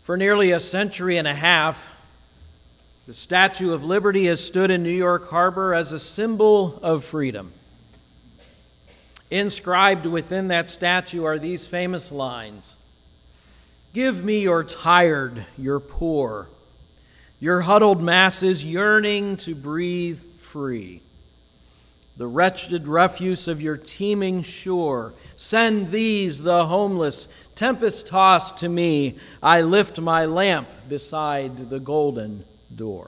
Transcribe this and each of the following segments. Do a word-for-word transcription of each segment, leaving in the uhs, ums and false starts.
For nearly a century and a half, the Statue of Liberty has stood in New York Harbor as a symbol of freedom. Inscribed within that statue are these famous lines: "Give me your tired, your poor, your huddled masses yearning to breathe free. The wretched refuse of your teeming shore, send these, the homeless, tempest-tossed to me. I lift my lamp beside the golden door."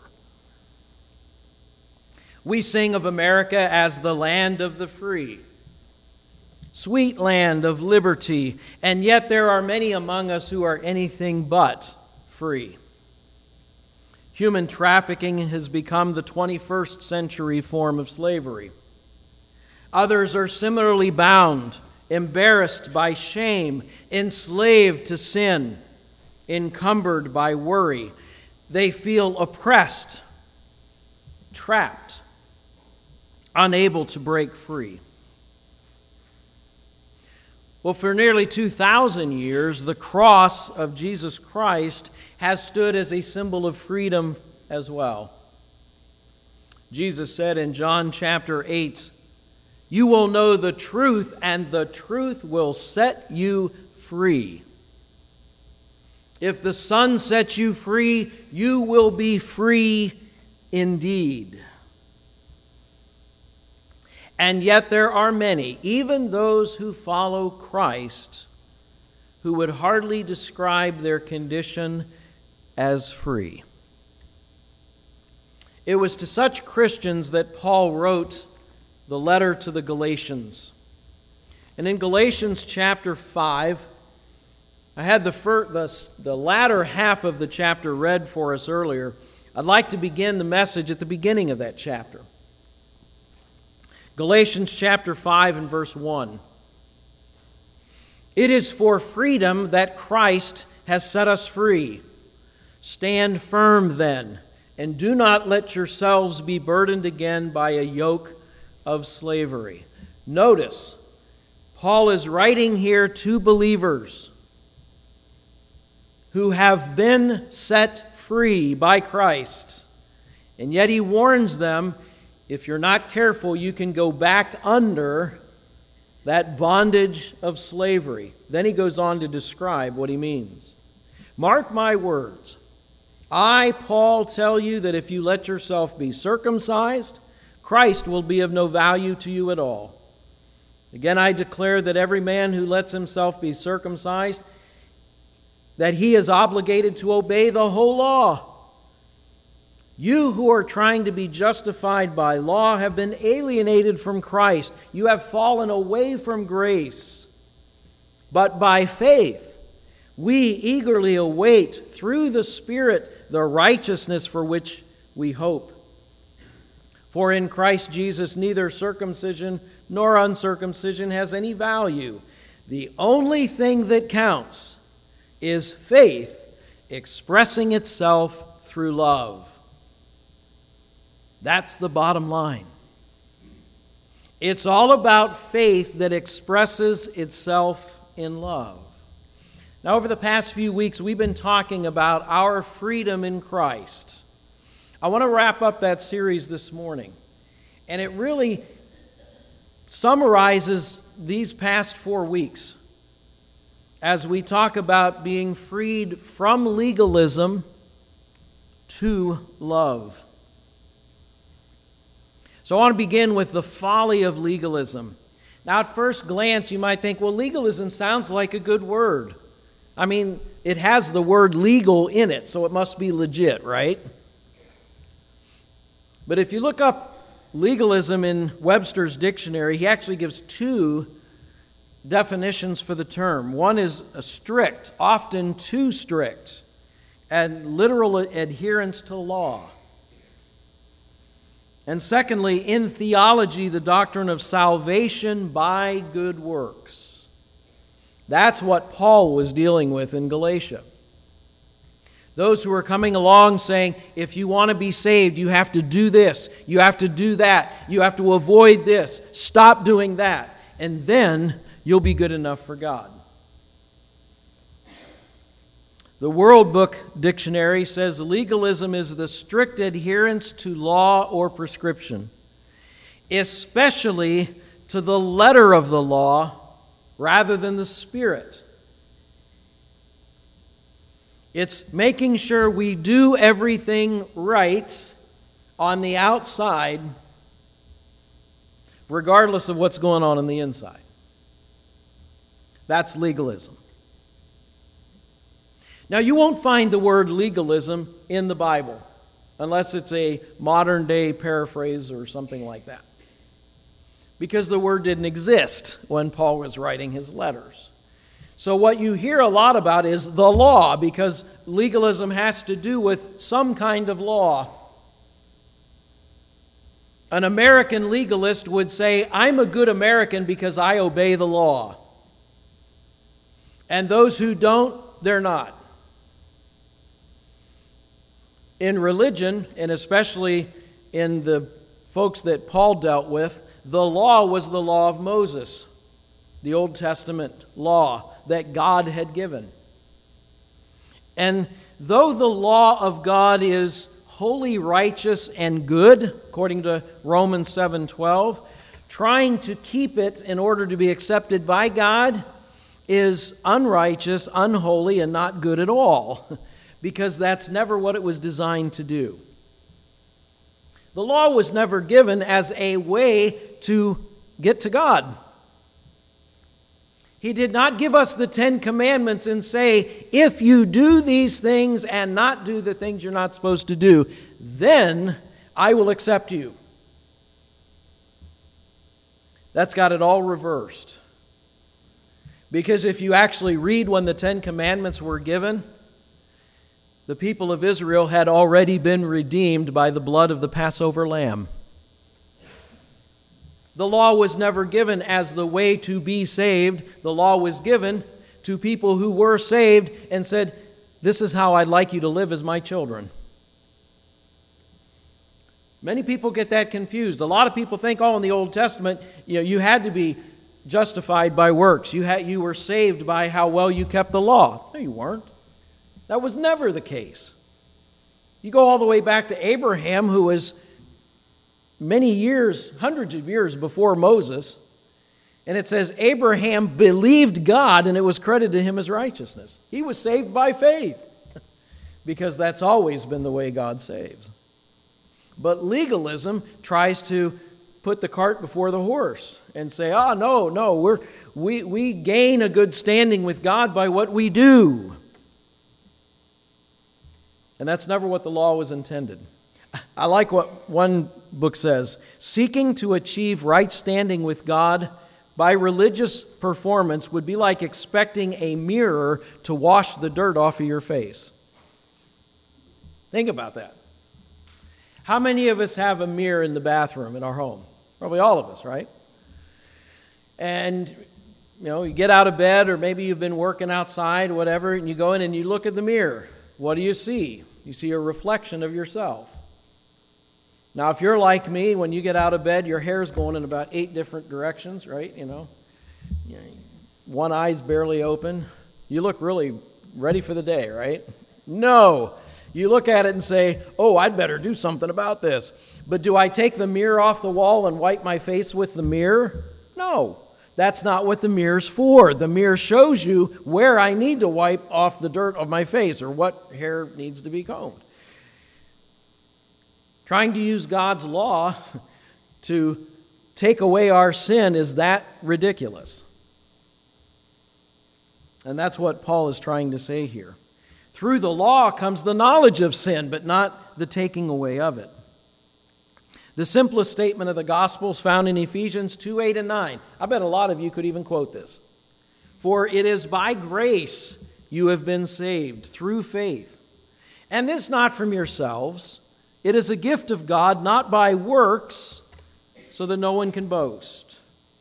We sing of America as the land of the free, sweet land of liberty, and yet there are many among us who are anything but free. Human trafficking has become the twenty-first century form of slavery. Others are similarly bound, embarrassed by shame, enslaved to sin, encumbered by worry. They feel oppressed, trapped, unable to break free. Well, for nearly two thousand years, the cross of Jesus Christ has stood as a symbol of freedom as well. Jesus said in John chapter eight, "You will know the truth, and the truth will set you free. If the Son sets you free, you will be free indeed." And yet there are many, even those who follow Christ, who would hardly describe their condition as free. It was to such Christians that Paul wrote the letter to the Galatians. And in Galatians chapter five, I had the, first, the, the latter half of the chapter read for us earlier. I'd like to begin the message at the beginning of that chapter. Galatians chapter five and verse one. "It is for freedom that Christ has set us free. Stand firm then, and do not let yourselves be burdened again by a yoke of slavery." Notice, Paul is writing here to believers who have been set free by Christ. And yet he warns them, if you're not careful, you can go back under that bondage of slavery. Then he goes on to describe what he means. "Mark my words. I, Paul, tell you that if you let yourself be circumcised, Christ will be of no value to you at all. Again, I declare that every man who lets himself be circumcised, that he is obligated to obey the whole law. You who are trying to be justified by law have been alienated from Christ. You have fallen away from grace. But by faith, we eagerly await through the Spirit the righteousness for which we hope. For in Christ Jesus neither circumcision nor uncircumcision has any value. The only thing that counts is faith expressing itself through love." That's the bottom line. It's all about faith that expresses itself in love. Now, over the past few weeks, we've been talking about our freedom in Christ. I want to wrap up that series this morning. And it really summarizes these past four weeks as we talk about being freed from legalism to love. So I want to begin with the folly of legalism. Now, at first glance, you might think, well, legalism sounds like a good word. I mean, it has the word legal in it, so it must be legit, right? But if you look up legalism in Webster's dictionary, he actually gives two definitions for the term. One is a strict, often too strict, and literal adherence to law. And secondly, in theology, the doctrine of salvation by good works. That's what Paul was dealing with in Galatia. Those who are coming along saying, if you want to be saved, you have to do this, you have to do that, you have to avoid this, stop doing that, and then you'll be good enough for God. The World Book Dictionary says legalism is the strict adherence to law or prescription, especially to the letter of the law rather than the spirit. It's making sure we do everything right on the outside, regardless of what's going on on the inside. That's legalism. Now, you won't find the word legalism in the Bible, unless it's a modern-day paraphrase or something like that, because the word didn't exist when Paul was writing his letters. So what you hear a lot about is the law, because legalism has to do with some kind of law. An American legalist would say, I'm a good American because I obey the law. And those who don't, they're not. In religion, and especially in the folks that Paul dealt with, the law was the law of Moses, the Old Testament law that God had given. And though the law of God is holy, righteous, and good, according to Romans seven twelve, trying to keep it in order to be accepted by God is unrighteous, unholy, and not good at all, because that's never what it was designed to do. The law was never given as a way to get to God. He did not give us the Ten Commandments and say, if you do these things and not do the things you're not supposed to do, then I will accept you. That's got it all reversed. Because if you actually read when the Ten Commandments were given, the people of Israel had already been redeemed by the blood of the Passover lamb. The law was never given as the way to be saved. The law was given to people who were saved and said, this is how I'd like you to live as my children. Many people get that confused. A lot of people think, oh, in the Old Testament, you know, you had to be justified by works. You had, you were saved by how well you kept the law. No, you weren't. That was never the case. You go all the way back to Abraham, who was many years, hundreds of years before Moses, and it says Abraham believed God and it was credited to him as righteousness. He was saved by faith, because that's always been the way God saves. But legalism tries to put the cart before the horse and say, oh, no, no, we're, we, we gain a good standing with God by what we do. And that's never what the law was intended. I like what one book says. Seeking to achieve right standing with God by religious performance would be like expecting a mirror to wash the dirt off of your face. Think about that. How many of us have a mirror in the bathroom in our home? Probably all of us, right? And, you know, you get out of bed, or maybe you've been working outside, whatever, and you go in and you look at the mirror. What do you see? You see a reflection of yourself. Now, if you're like me, when you get out of bed, your hair's going in about eight different directions, right? You know, one eye's barely open. You look really ready for the day, right? No. You look at it and say, oh, I'd better do something about this. But do I take the mirror off the wall and wipe my face with the mirror? No. That's not what the mirror's for. The mirror shows you where I need to wipe off the dirt of my face or what hair needs to be combed. Trying to use God's law to take away our sin is that ridiculous. And that's what Paul is trying to say here. Through the law comes the knowledge of sin, but not the taking away of it. The simplest statement of the gospel is found in Ephesians two, eight, and nine. I bet a lot of you could even quote this. For it is by grace you have been saved through faith. And this not from yourselves. It is a gift of God, not by works, so that no one can boast.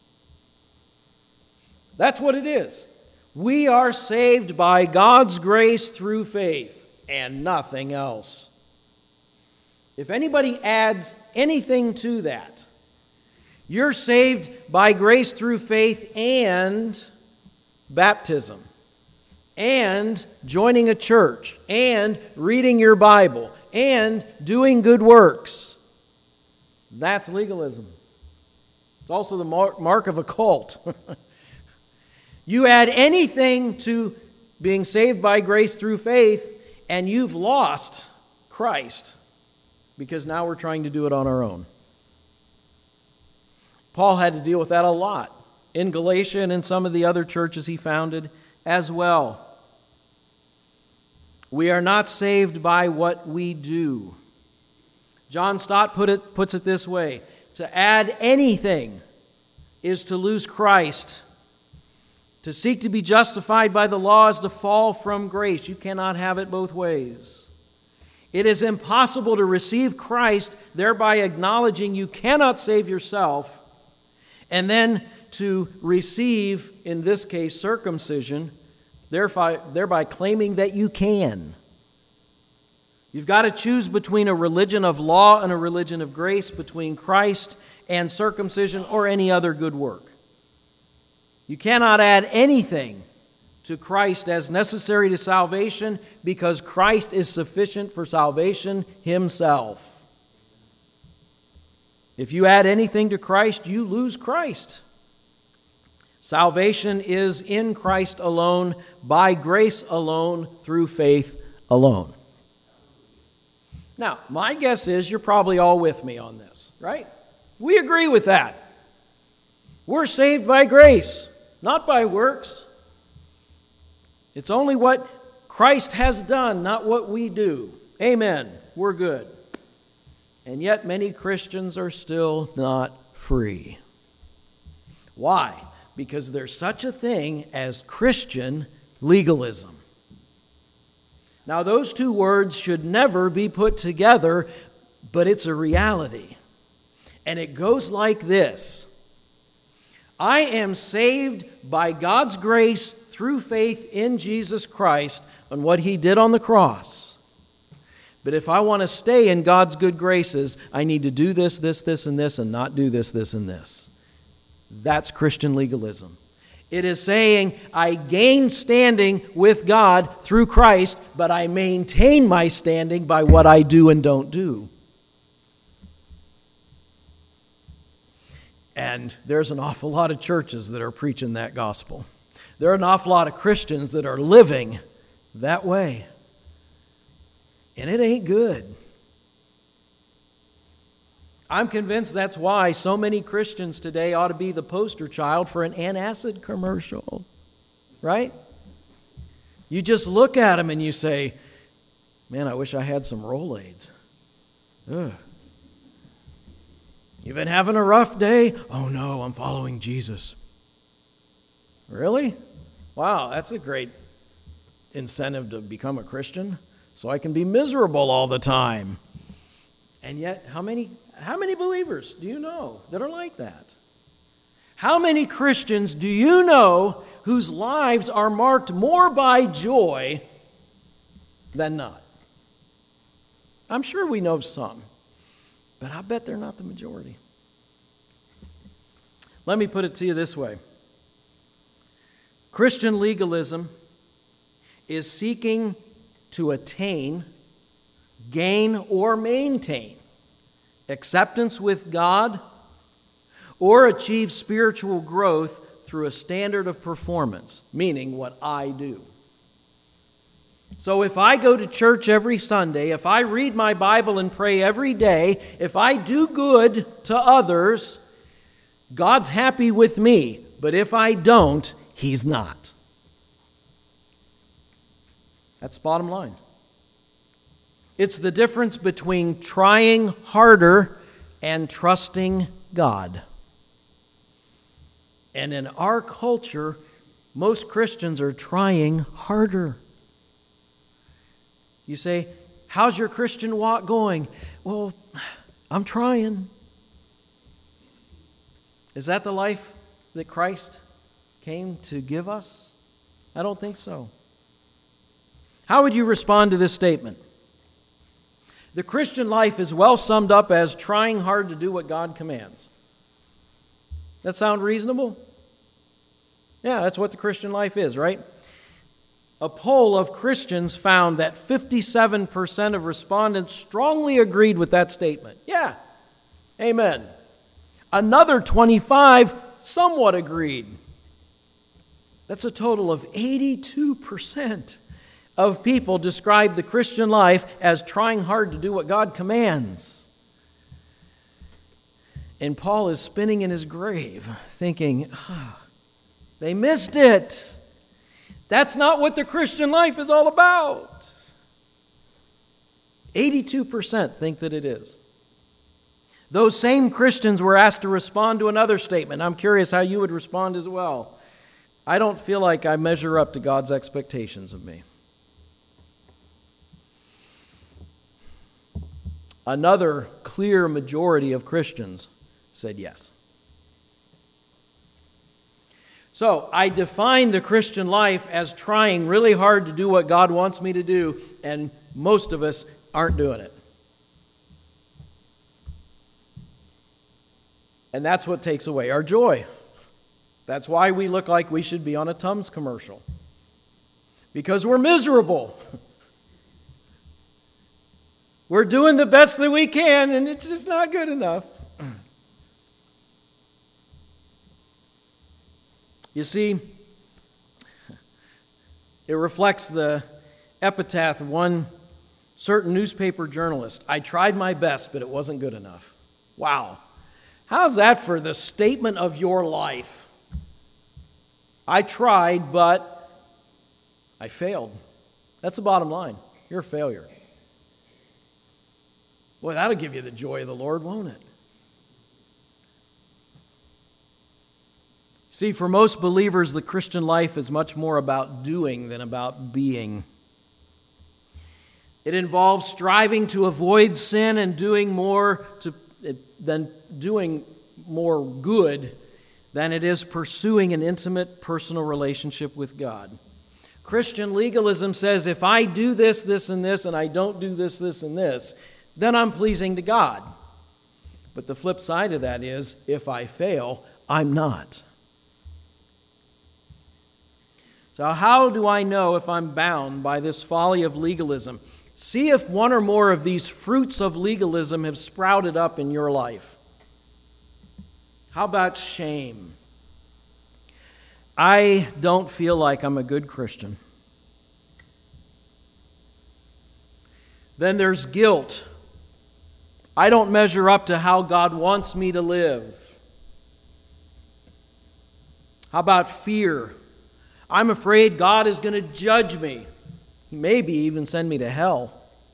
That's what it is. We are saved by God's grace through faith and nothing else. If anybody adds anything to that, you're saved by grace through faith and baptism. and joining a church, and reading your Bible, and doing good works. That's legalism. It's also the mark of a cult. You add anything to being saved by grace through faith, and you've lost Christ, because now we're trying to do it on our own. Paul had to deal with that a lot in Galatia and in some of the other churches he founded as well. We are not saved by what we do. John Stott put it, puts it this way: to add anything is to lose Christ. To seek to be justified by the law is to fall from grace. You cannot have it both ways. It is impossible to receive Christ, thereby acknowledging you cannot save yourself, and then to receive, in this case, circumcision, thereby, thereby claiming that you can. You've got to choose between a religion of law and a religion of grace, between Christ and circumcision or any other good work. You cannot add anything to Christ as necessary to salvation, because Christ is sufficient for salvation himself. If you add anything to Christ, you lose Christ. Salvation is in Christ alone, by grace alone, through faith alone. Now, my guess is you're probably all with me on this, right? We agree with that. We're saved by grace, not by works. It's only what Christ has done, not what we do. Amen. We're good. And yet many Christians are still not free. Why? Because there's such a thing as Christian legalism. Now, those two words should never be put together, but it's a reality. And it goes like this: I am saved by God's grace through faith in Jesus Christ and what He did on the cross. But if I want to stay in God's good graces, I need to do this, this, this, and this, and not do this, this, and this. That's Christian legalism. It is saying, I gain standing with God through Christ, but I maintain my standing by what I do and don't do. And there's an awful lot of churches that are preaching that gospel. There are an awful lot of Christians that are living that way. And it ain't good. I'm convinced that's why so many Christians today ought to be the poster child for an antacid commercial. Right? You just look at them and you say, man, I wish I had some Rolaids. Ugh. You've been having a rough day? Oh no, I'm following Jesus. Really? Wow, that's a great incentive to become a Christian, so I can be miserable all the time. And yet, how many how many believers do you know that are like that? How many Christians do you know whose lives are marked more by joy than not? I'm sure we know some, but I bet they're not the majority. Let me put it to you this way. Christian legalism is seeking to attain, gain, or maintain acceptance with God, or achieve spiritual growth through a standard of performance, meaning what I do. So if I go to church every Sunday, if I read my Bible and pray every day, if I do good to others, God's happy with me. But if I don't, He's not. That's the bottom line. It's the difference between trying harder and trusting God. And in our culture, most Christians are trying harder. You say, how's your Christian walk going? Well, I'm trying. Is that the life that Christ came to give us? I don't think so. How would you respond to this statement? The Christian life is well summed up as trying hard to do what God commands. That sound reasonable? Yeah, that's what the Christian life is, right? A poll of Christians found that fifty-seven percent of respondents strongly agreed with that statement. Yeah, amen. Another twenty-five somewhat agreed. That's a total of eighty-two percent of people describe the Christian life as trying hard to do what God commands. And Paul is spinning in his grave, thinking, oh, they missed it. That's not what the Christian life is all about. eighty-two percent think that it is. Those same Christians were asked to respond to another statement. I'm curious how you would respond as well. I don't feel like I measure up to God's expectations of me. Another clear majority of Christians said yes. So I define the Christian life as trying really hard to do what God wants me to do, and most of us aren't doing it. And that's what takes away our joy. That's why we look like we should be on a Tums commercial. Because we're miserable. We're doing the best that we can, and it's just not good enough. You see, it reflects the epitaph of one certain newspaper journalist. I tried my best, but it wasn't good enough. Wow. How's that for the statement of your life? I tried, but I failed. That's the bottom line. You're a failure. Boy, that'll give you the joy of the Lord, won't it? See, for most believers, the Christian life is much more about doing than about being. It involves striving to avoid sin and doing more to, than doing more good than it is pursuing an intimate personal relationship with God. Christian legalism says if I do this, this, and this, and I don't do this, this, and this, then I'm pleasing to God. But the flip side of that is if I fail, I'm not. So how do I know if I'm bound by this folly of legalism? See if one or more of these fruits of legalism have sprouted up in your life. How about shame? I don't feel like I'm a good Christian. Then there's guilt. I don't measure up to how God wants me to live. How about fear? I'm afraid God is going to judge me. Maybe even send me to hell.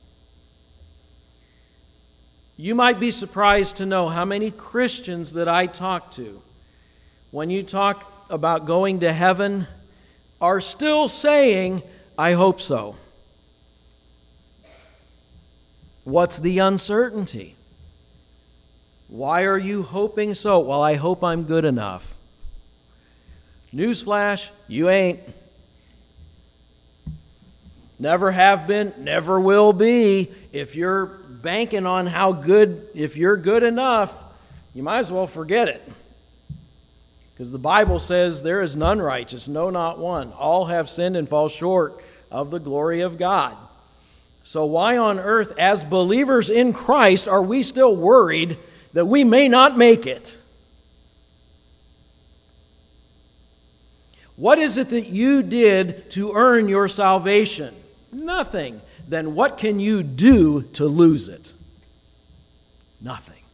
You might be surprised to know how many Christians that I talk to, when you talk about going to heaven, are still saying, I hope so. What's the uncertainty? Why are you hoping so? Well, I hope I'm good enough. Newsflash, you ain't. Never have been, never will be. If you're banking on how good, if you're good enough, you might as well forget it. Because the Bible says there is none righteous, no, not one. All have sinned and fall short of the glory of God. So why on earth, as believers in Christ, are we still worried that we may not make it? What is it that you did to earn your salvation? Nothing. Then what can you do to lose it? Nothing.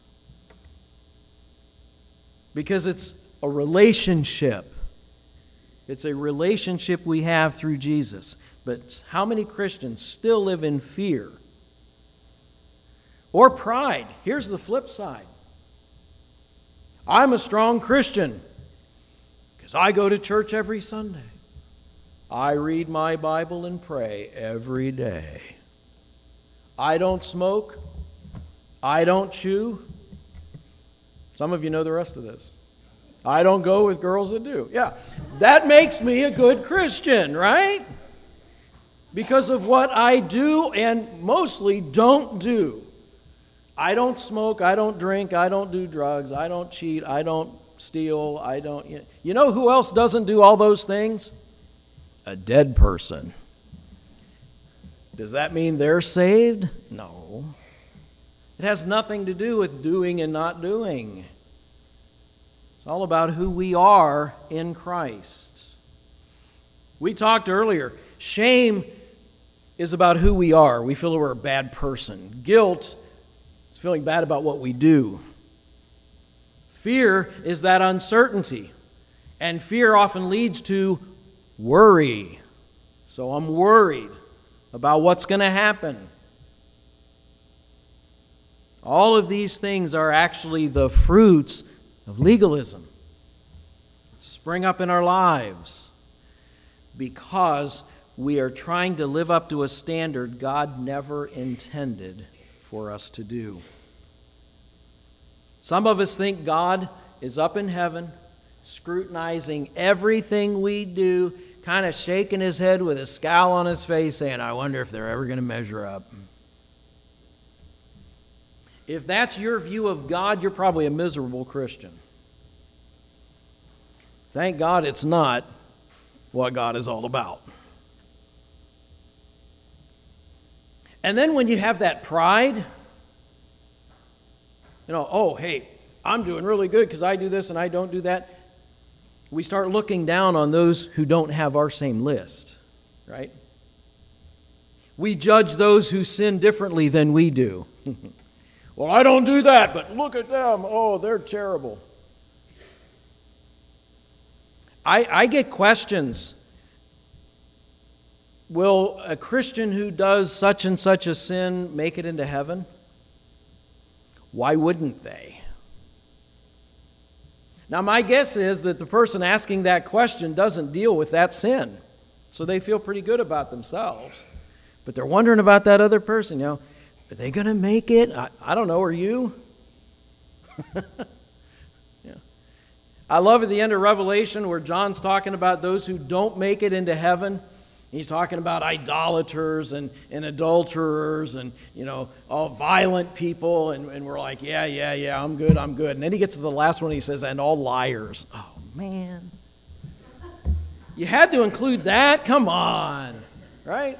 Because it's a relationship. It's a relationship we have through Jesus. But how many Christians still live in fear? Or pride? Here's the flip side. I'm a strong Christian. I go to church every Sunday. I read my Bible and pray every day. I don't smoke. I don't chew. Some of you know the rest of this. I don't go with girls that do. Yeah, that makes me a good Christian, right? Because of what I do and mostly don't do. I don't smoke. I don't drink. I don't do drugs. I don't cheat. I don't steal, I don't... You know who else doesn't do all those things? A dead person. Does that mean they're saved? No. It has nothing to do with doing and not doing. It's all about who we are in Christ. We talked earlier, shame is about who we are. We feel that we're a bad person. Guilt is feeling bad about what we do. Fear is that uncertainty. And fear often leads to worry. So I'm worried about what's going to happen. All of these things are actually the fruits of legalism. Spring up in our lives because we are trying to live up to a standard God never intended for us to do. Some of us think God is up in heaven, scrutinizing everything we do, kind of shaking his head with a scowl on his face, saying, I wonder if they're ever going to measure up. If that's your view of God, you're probably a miserable Christian. Thank God it's not what God is all about. And then when you have that pride, you know, oh, hey, I'm doing really good because I do this and I don't do that. We start looking down on those who don't have our same list, right? We judge those who sin differently than we do. Well, I don't do that, but look at them. Oh, they're terrible. I, I get questions. Will a Christian who does such and such a sin make it into heaven? Why wouldn't they? Now, my guess is that the person asking that question doesn't deal with that sin. So they feel pretty good about themselves. But they're wondering about that other person, you know. Are they going to make it? I, I don't know. Are you? Yeah. I love at the end of Revelation where John's talking about those who don't make it into heaven. He's talking about idolaters and, and adulterers and, you know, all violent people. And, and we're like, yeah, yeah, yeah, I'm good, I'm good. And then he gets to the last one, he says, and all liars. Oh, man. You had to include that? Come on. Right?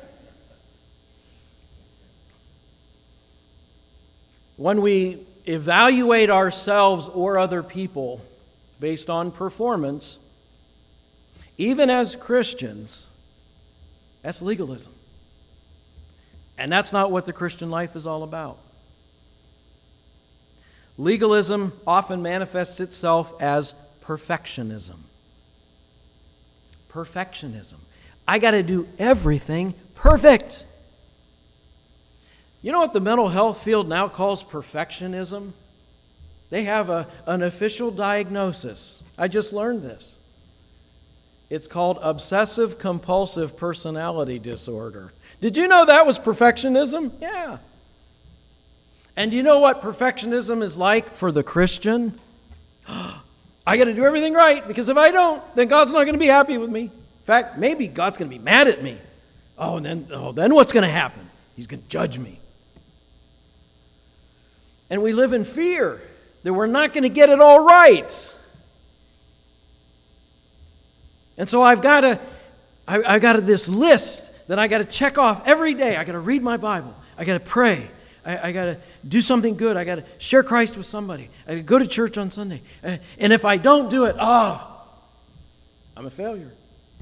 When we evaluate ourselves or other people based on performance, even as Christians, that's legalism. And that's not what the Christian life is all about. Legalism often manifests itself as perfectionism. Perfectionism. I got to do everything perfect. You know what the mental health field now calls perfectionism? They have a, an official diagnosis. I just learned this. It's called obsessive compulsive personality disorder. Did you know that was perfectionism? Yeah. And you know what perfectionism is like for the Christian? I got to do everything right because if I don't, then God's not going to be happy with me. In fact, maybe God's going to be mad at me. Oh, and then, oh, then what's going to happen? He's going to judge me. And we live in fear that we're not going to get it all right. And so I've got to, I, I've got this list that I got to check off every day. I got to read my Bible. I got to pray. I, I got to do something good. I got to share Christ with somebody. I got to go to church on Sunday. Uh, and if I don't do it, oh, I'm a failure.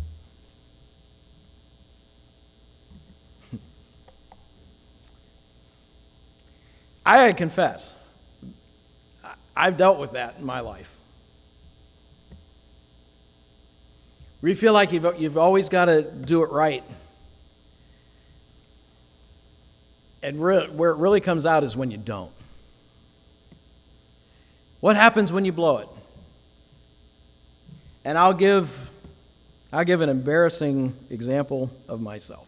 I gotta confess, I've dealt with that in my life. Where you feel like you've, you've always got to do it right. And re- where it really comes out is when you don't. What happens when you blow it? And I'll give, I'll give an embarrassing example of myself.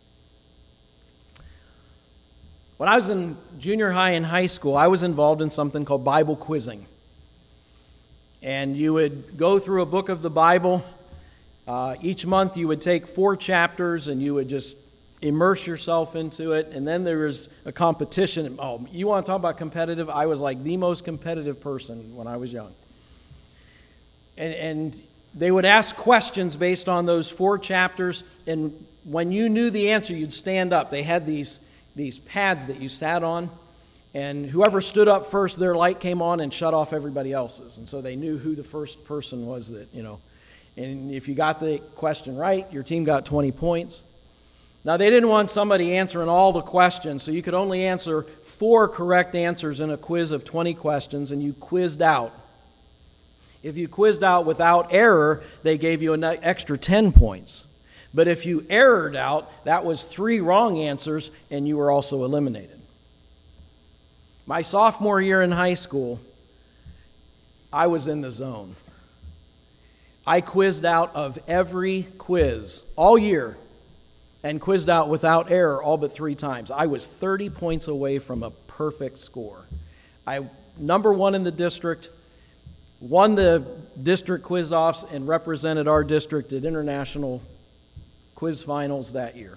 When I was in junior high and high school, I was involved in something called Bible quizzing. And you would go through a book of the Bible. Uh, each month you would take four chapters and you would just immerse yourself into it. And then there was a competition. Oh, you want to talk about competitive? I was like the most competitive person when I was young. And, and they would ask questions based on those four chapters, and when you knew the answer, you'd stand up. They had these, these pads that you sat on, and whoever stood up first, their light came on and shut off everybody else's. And so they knew who the first person was that, you know. And if you got the question right, your team got twenty points. Now, they didn't want somebody answering all the questions, so you could only answer four correct answers in a quiz of twenty questions, and you quizzed out. If you quizzed out without error, they gave you an extra ten points. But if you errored out, that was three wrong answers, and you were also eliminated. My sophomore year in high school, I was in the zone. I quizzed out of every quiz all year and quizzed out without error all but three times. I was thirty points away from a perfect score. I number one in the district, won the district quiz-offs, and represented our district at international quiz finals that year.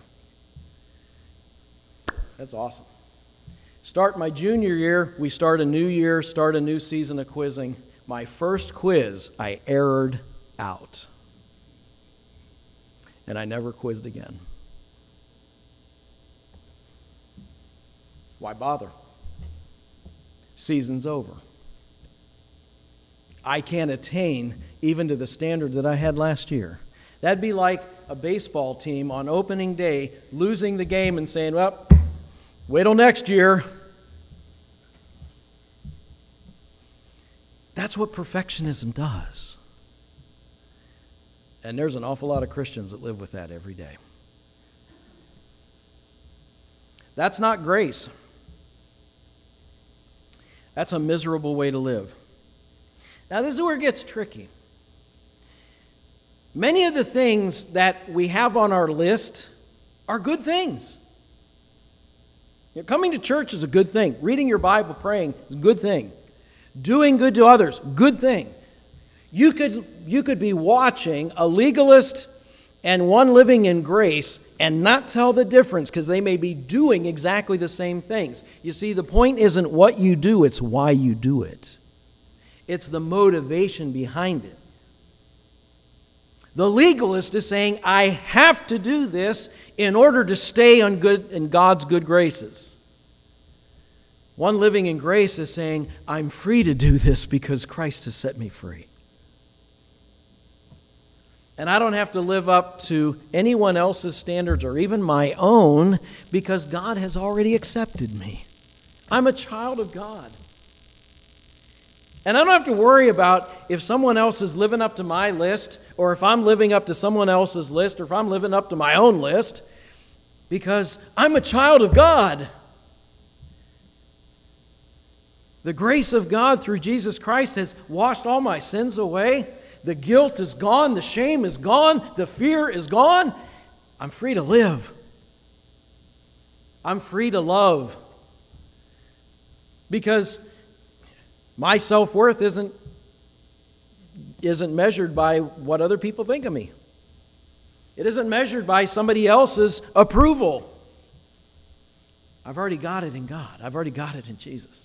That's awesome. Start my junior year, we start a new year, start a new season of quizzing. My first quiz, I errored out. And I never quizzed again. Why bother? Season's over. I can't attain even to the standard that I had last year. That'd be like a baseball team on opening day losing the game and saying, well, wait till next year. That's what perfectionism does. And there's an awful lot of Christians that live with that every day. That's not grace. That's a miserable way to live. Now, this is where it gets tricky. Many of the things that we have on our list are good things. You know, coming to church is a good thing. Reading your Bible, praying is a good thing. Doing good to others, good thing. You could, you could be watching a legalist and one living in grace and not tell the difference because they may be doing exactly the same things. You see, the point isn't what you do, it's why you do it. It's the motivation behind it. The legalist is saying, I have to do this in order to stay on good in God's good graces. One living in grace is saying, I'm free to do this because Christ has set me free. And I don't have to live up to anyone else's standards or even my own because God has already accepted me. I'm a child of God. And I don't have to worry about if someone else is living up to my list or if I'm living up to someone else's list or if I'm living up to my own list because I'm a child of God. The grace of God through Jesus Christ has washed all my sins away. The guilt is gone. The shame is gone. The fear is gone. I'm free to live. I'm free to love. Because my self-worth isn't, isn't measured by what other people think of me. It isn't measured by somebody else's approval. I've already got it in God. I've already got it in Jesus.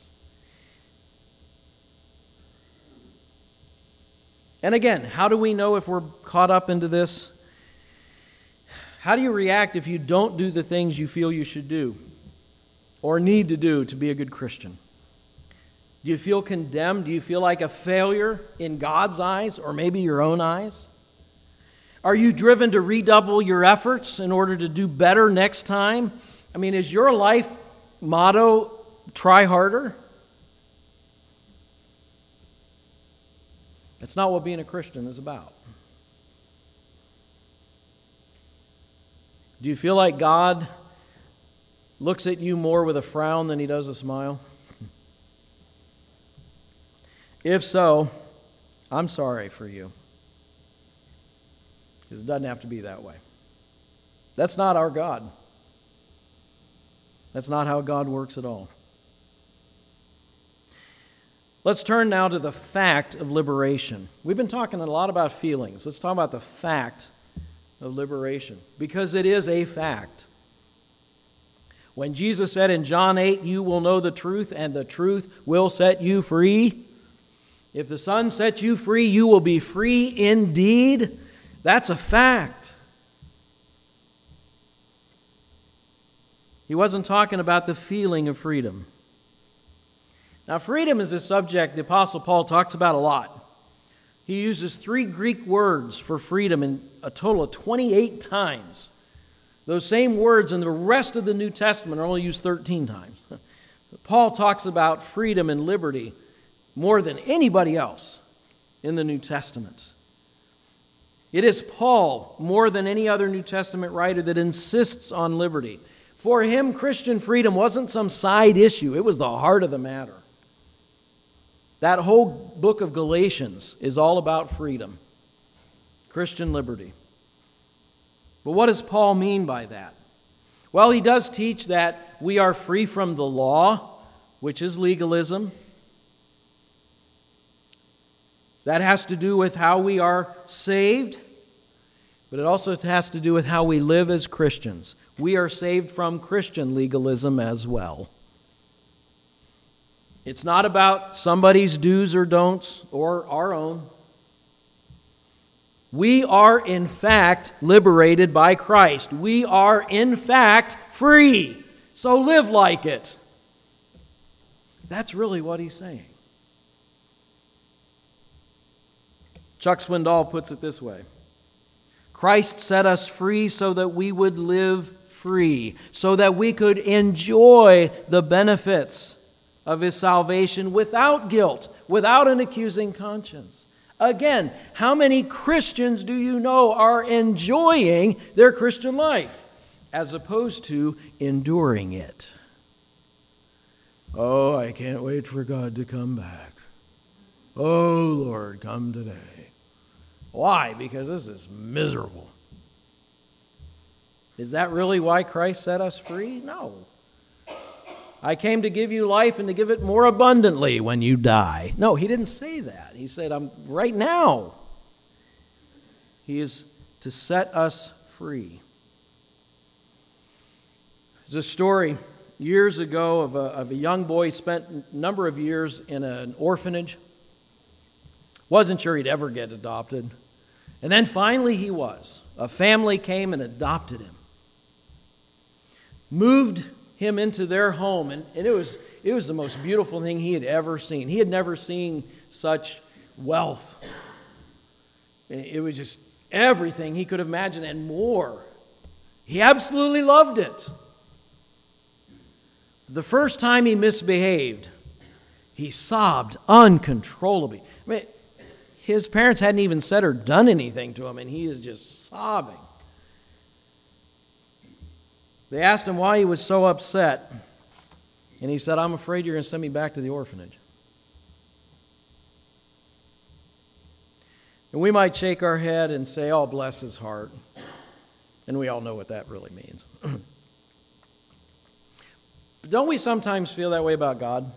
And again, how do we know if we're caught up into this? How do you react if you don't do the things you feel you should do or need to do to be a good Christian? Do you feel condemned? Do you feel like a failure in God's eyes or maybe your own eyes? Are you driven to redouble your efforts in order to do better next time? I mean, is your life motto, try harder? That's not what being a Christian is about. Do you feel like God looks at you more with a frown than he does a smile? If so, I'm sorry for you. Because it doesn't have to be that way. That's not our God. That's not how God works at all. Let's turn now to the fact of liberation. We've been talking a lot about feelings. Let's talk about the fact of liberation, because it is a fact. When Jesus said in John eight, you will know the truth and the truth will set you free, If the Son sets you free, you will be free indeed. That's a fact. He wasn't talking about the feeling of freedom. Now, freedom is a subject the Apostle Paul talks about a lot. He uses three Greek words for freedom in a total of twenty-eight times. Those same words in the rest of the New Testament are only used thirteen times. Paul talks about freedom and liberty more than anybody else in the New Testament. It is Paul, more than any other New Testament writer, that insists on liberty. For him, Christian freedom wasn't some side issue. It was the heart of the matter. That whole book of Galatians is all about freedom, Christian liberty. But what does Paul mean by that? Well, he does teach that we are free from the law, which is legalism. That has to do with how we are saved, but it also has to do with how we live as Christians. We are saved from Christian legalism as well. It's not about somebody's do's or don'ts or our own. We are, in fact, liberated by Christ. We are, in fact, free. So live like it. That's really what he's saying. Chuck Swindoll puts it this way. Christ set us free so that we would live free, so that we could enjoy the benefits of His salvation without guilt, without an accusing conscience. Again, how many Christians do you know are enjoying their Christian life as opposed to enduring it? Oh, I can't wait for God to come back. Oh, Lord, come today. Why? Because this is miserable. Is that really why Christ set us free? No. I came to give you life and to give it more abundantly when you die. No, he didn't say that. He said, I'm right now. He is to set us free. There's a story years ago of a, of a young boy spent a number of years in an orphanage. Wasn't sure he'd ever get adopted. And then finally he was. A family came and adopted him. Moved him into their home, and, and it was it was the most beautiful thing he had ever seen. He had never seen such wealth. It was just everything he could imagine and more. He absolutely loved it. The first time he misbehaved, he sobbed uncontrollably. I mean, his parents hadn't even said or done anything to him, and he is just sobbing. They asked him why he was so upset, and he said, I'm afraid you're going to send me back to the orphanage. And we might shake our head and say, oh, bless his heart. And we all know what that really means. But don't we sometimes feel that way about God?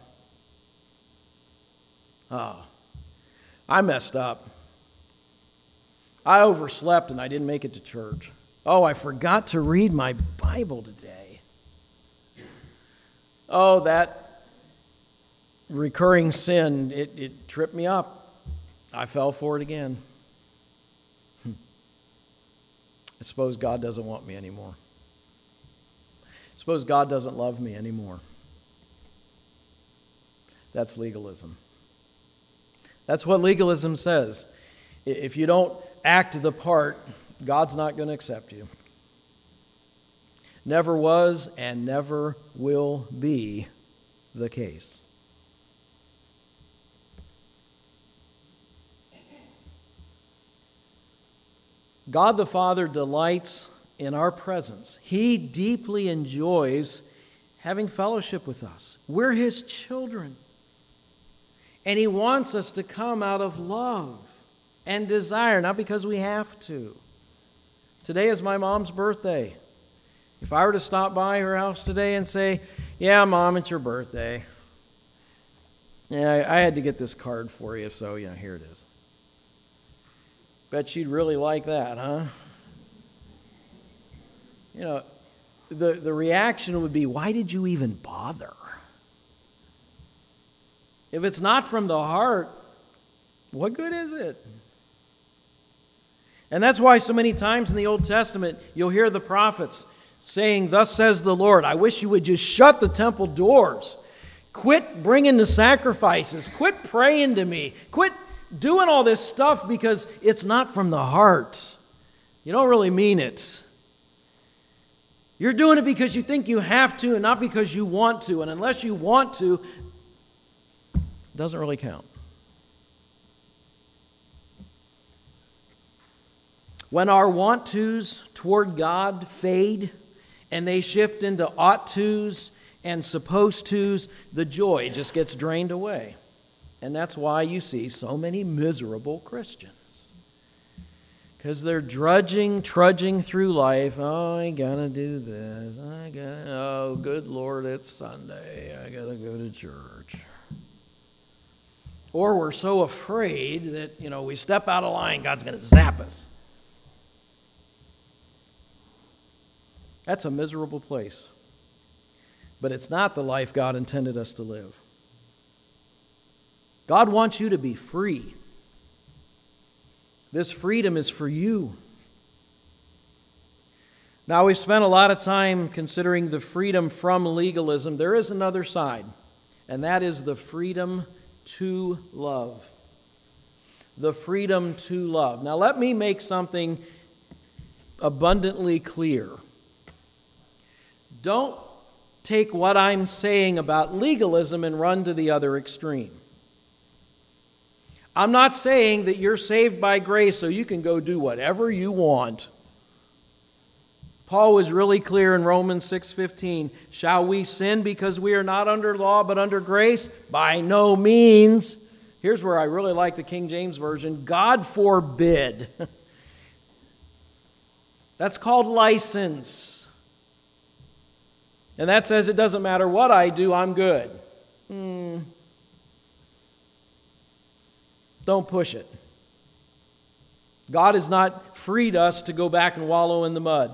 Oh, I messed up. I overslept and I didn't make it to church. Oh, I forgot to read my Bible today. Oh, that recurring sin, it, it tripped me up. I fell for it again. Hmm. I suppose God doesn't want me anymore. I suppose God doesn't love me anymore. That's legalism. That's what legalism says. If you don't act the part, God's not going to accept you. Never was and never will be the case. God the Father delights in our presence. He deeply enjoys having fellowship with us. We're His children. And He wants us to come out of love and desire, not because we have to. Today is my mom's birthday. If I were to stop by her house today and say, yeah, Mom, it's your birthday. Yeah, I, I had to get this card for you, so, yeah, here it is. Bet she'd really like that, huh? You know, the, the reaction would be, why did you even bother? If it's not from the heart, What good is it? And that's why so many times in the Old Testament, you'll hear the prophets saying, "Thus says the Lord, I wish you would just shut the temple doors. Quit bringing the sacrifices. Quit praying to me. Quit doing all this stuff because it's not from the heart. You don't really mean it. You're doing it because you think you have to and not because you want to. And unless you want to, it doesn't really count." When our want tos toward God fade and they shift into ought tos and supposed tos, the joy just gets drained away. And that's why you see so many miserable Christians. Because they're drudging, trudging through life. Oh, I gotta do this. I gotta, oh, good Lord, it's Sunday. I gotta go to church. Or we're so afraid that, you know, we step out of line, God's gonna zap us. That's a miserable place. But it's not the life God intended us to live. God wants you to be free. This freedom is for you. Now, we've spent a lot of time considering the freedom from legalism. There is another side, and that is the freedom to love. The freedom to love. Now, let me make something abundantly clear. Don't take what I'm saying about legalism and run to the other extreme. I'm not saying that you're saved by grace so you can go do whatever you want. Paul was really clear in Romans six fifteen. Shall we sin because we are not under law but under grace? By no means. Here's where I really like the King James Version. God forbid. That's called license. And that says it doesn't matter what I do, I'm good. Hmm. Don't push it. God has not freed us to go back and wallow in the mud.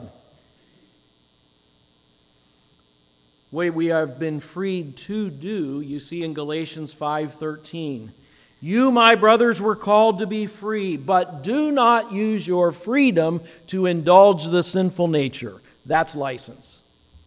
What we have been freed to do, you see in Galatians five thirteen. You, my brothers, were called to be free, but do not use your freedom to indulge the sinful nature. That's license.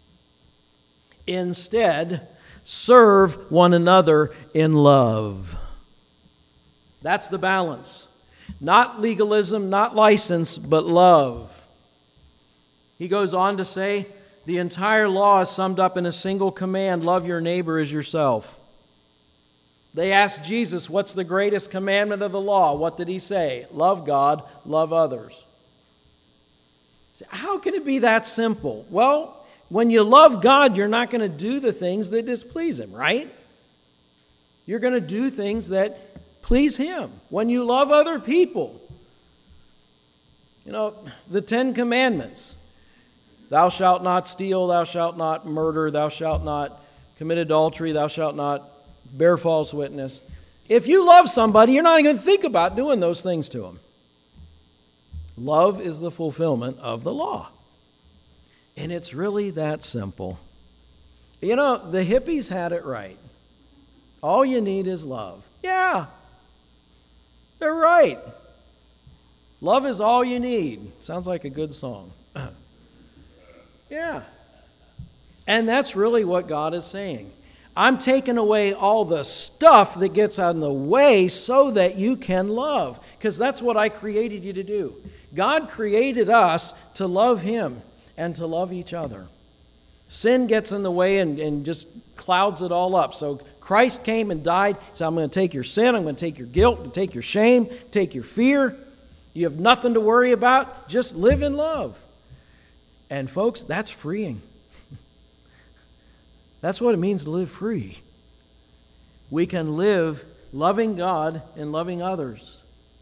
Instead, serve one another in love. That's the balance. Not legalism, not license, but love. He goes on to say, the entire law is summed up in a single command, love your neighbor as yourself. They asked Jesus, what's the greatest commandment of the law? What did he say? Love God, love others. How can it be that simple? Well, when you love God, you're not going to do the things that displease Him, right? You're going to do things that please Him. When you love other people, you know, the Ten Commandments. Thou shalt not steal, thou shalt not murder, thou shalt not commit adultery, thou shalt not bear false witness. If you love somebody, you're not even going to think about doing those things to them. Love is the fulfillment of the law. And it's really that simple. You know, the hippies had it right. All you need is love. Yeah, they're right. Love is all you need. Sounds like a good song. Yeah. And that's really what God is saying. I'm taking away all the stuff that gets out in the way so that you can love. Because that's what I created you to do. God created us to love Him and to love each other. Sin gets in the way and, and just clouds it all up. So Christ came and died. So I'm going to take your sin, I'm going to take your guilt, I'm going to take your shame, take your fear. You have nothing to worry about. Just live in love. And folks, that's freeing. That's what it means to live free. We can live loving God and loving others.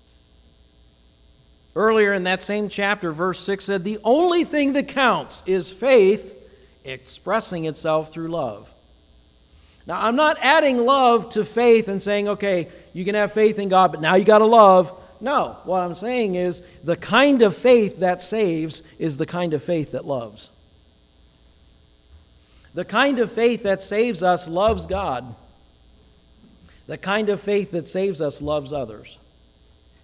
Earlier in that same chapter, verse six said, the only thing that counts is faith expressing itself through love. Now, I'm not adding love to faith and saying, okay, you can have faith in God, but now you got to love. No, what I'm saying is the kind of faith that saves is the kind of faith that loves. The kind of faith that saves us loves God. The kind of faith that saves us loves others.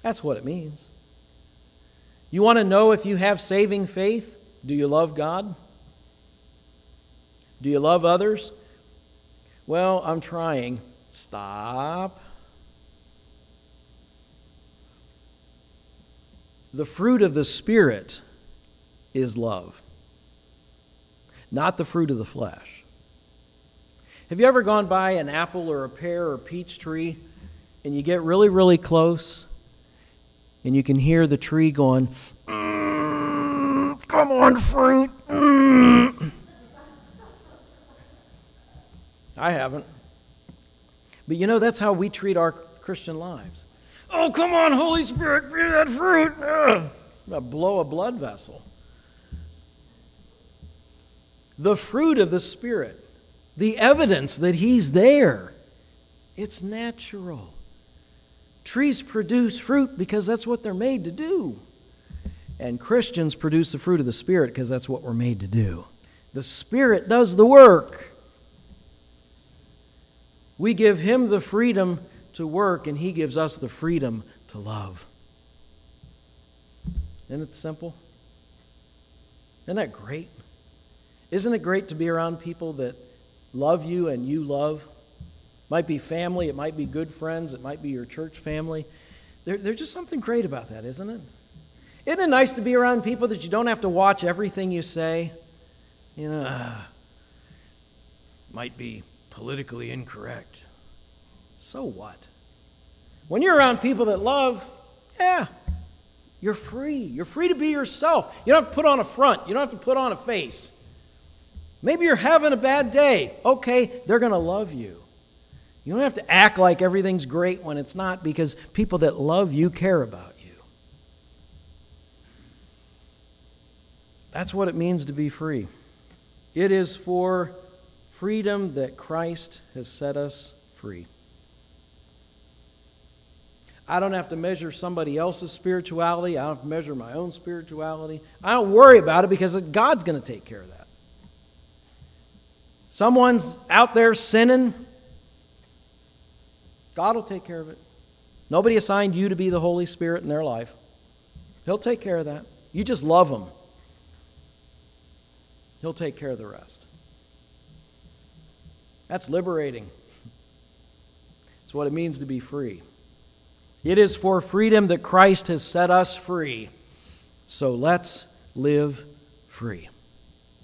That's what it means. You want to know if you have saving faith? Do you love God? Do you love others? Well, I'm trying. Stop. The fruit of the Spirit is love, not the fruit of the flesh. Have you ever gone by an apple or a pear or peach tree and you get really, really close and you can hear the tree going, mm, come on, fruit. Mm. I haven't. But you know, that's how we treat our Christian lives. Oh, come on, Holy Spirit, give me that fruit. Ugh. I'm going to blow a blood vessel. The fruit of the Spirit, the evidence that He's there, it's natural. Trees produce fruit because that's what they're made to do. And Christians produce the fruit of the Spirit because that's what we're made to do. The Spirit does the work. We give Him the freedom to work, and He gives us the freedom to love. Isn't it simple? Isn't that great? Isn't it great to be around people that love you and you love? It might be family, it might be good friends, it might be your church family. There, there's just something great about that, isn't it? Isn't it nice to be around people that you don't have to watch everything you say? You know, uh, might be politically incorrect. So what? When you're around people that love, yeah, you're free. You're free to be yourself. You don't have to put on a front. You don't have to put on a face. Maybe you're having a bad day. Okay, they're going to love you. You don't have to act like everything's great when it's not, because people that love you care about you. That's what it means to be free. It is for freedom that Christ has set us free. I don't have to measure somebody else's spirituality. I don't have to measure my own spirituality. I don't worry about it because God's going to take care of that. Someone's out there sinning, God will take care of it. Nobody assigned you to be the Holy Spirit in their life. He'll take care of that. You just love Him. He'll take care of the rest. That's liberating. It's what it means to be free. It is for freedom that Christ has set us free. So let's live free.